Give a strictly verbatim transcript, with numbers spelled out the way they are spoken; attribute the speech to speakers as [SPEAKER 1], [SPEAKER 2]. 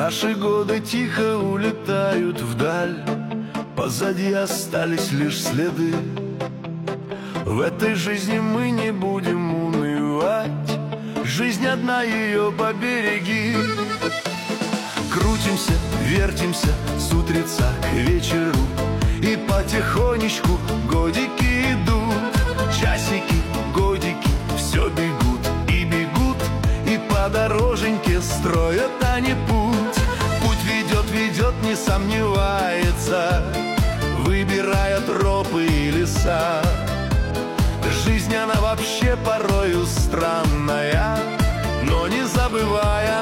[SPEAKER 1] Наши годы тихо улетают вдаль, позади остались лишь следы. В этой жизни мы не будем унывать, жизнь одна, ее побереги. Крутимся, вертимся с утреца к вечеру, и потихонечку годики идут. Часики, годики, все бегут и бегут, и по дороженьке строят они путь. Путь ведет, ведет, не сомневается, выбирая тропы и леса. Жизнь она вообще порою странная, но не забывая